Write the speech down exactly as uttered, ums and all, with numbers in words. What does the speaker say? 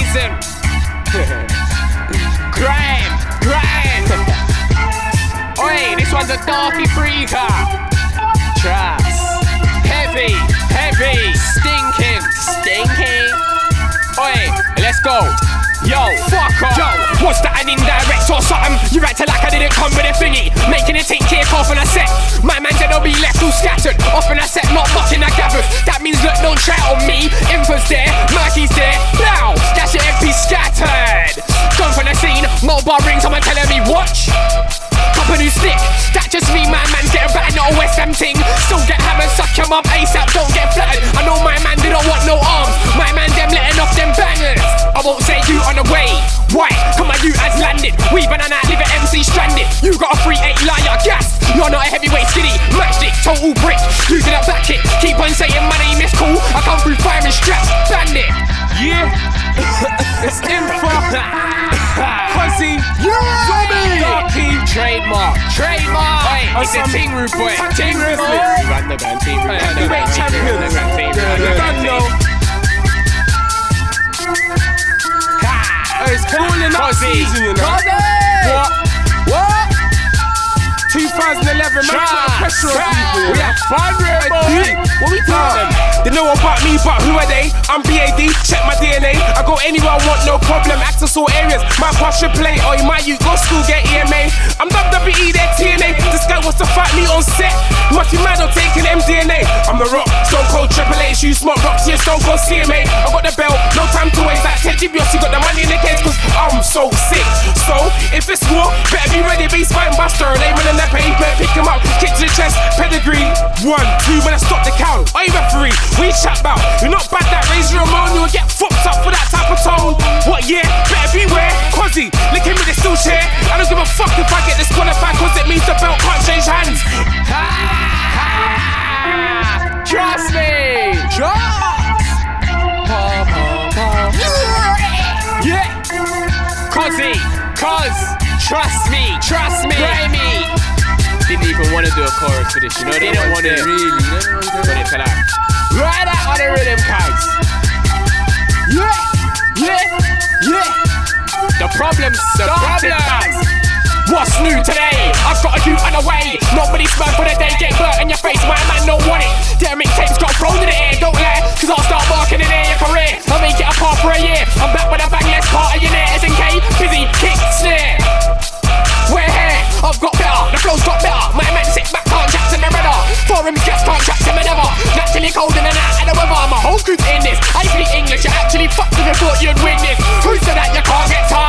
season. Grind, grind. Oi, this one's a darky freaker. Trust. Heavy, heavy, stinking, stinking. Oi, let's go. Yo, fuck off. Yo, what's that, an indirect or something? You acting like I didn't come with a thingy. Making it take kick off on a set. My man said they'll be left all scattered. Off on a set, not fucking I gathered. That means look, don't try on me. Info's there, Murky's there. Now, that's your M P scattered. Gone from the scene, mobile ring, someone telling me watch. Cup a new stick, that just mean my man's getting battered, not a West Ham ting. Still get hammered, suck your mum ASAP, don't get flattered. I know my man didn't want no arms. My man them letting off them bangers. I won't say you on the way. Why? Come on, you has landed. Weaving and out, leave an M C stranded. You got a three eight liar, gas. You're not a heavyweight skinny, matchstick, total brick. You did a back kick, keep on saying my name is cool. I come through firing straps, bandit. Yeah, it's info. Fuzzy, yeah, Darky, trademark, trademark. Hey, it's a ting root boy, ting root boy. You ran the band, ting root boy. Heavyweight champion, you done know. It's cooling up season, you know. What? What? twenty eleven, man, put the pressure on people. We have fun, boy. What we doing? They know about me, but who are they? I'm B A D, check my D N A. I go anywhere I want, no problem. Access all areas. My boss should play, or my you go school, get E M A. I'm W W E, their T N A. This guy wants to fight me on set. Must be mad, I'm taking M D N A. I'm the Rock, Stone Cold Triple H. You smoke rocks, yeah, Stone Cold C M A. I got the belt, no time to waste. Like Ted DiBiase, got the money in the case, cause I'm so sick. So, if it's war, better be ready, be spine buster. Layman in the pavement, pick him up, kick to the chest, pedigree. One, two, when I stop the count. Oi, referee, we chat about. You're not bad, that Razor Ramon, you'll get fucked up for that type of tone. What, yeah, better beware. Cozzy, lick him with his still chair. I don't give a fuck if I get disqualified, cause it means the belt can't change hands. Ha, ha, trust me, trust. Pa, pa, pa. Yeah, Cozzy, cause, trust me, trust me, try me. Didn't even want to do a chorus for this, you know. They don't want it really, but it's like right out on the rhythm, guys. Yeah, yeah, yeah. The problem's the problem. What's new today? I've got a youth on the way. Nobody smug for the day, get burnt in your face. My man don't want it. Damn mixtapes got thrown in the air. Don't lie, cause I'll start barking in there your career. I'll make it apart for a year. I'm back with a bang, yes, part of your net. S N K, busy, kick, snare. We're here, I've got better, the flow's got better. My man sit back, can't chat to the radar. Forums guests can't chat to me never. Naturally cold in and out of the weather. My whole group's in this. I speak English, you actually fucked if you thought you'd win this. Who said that you can't get tired?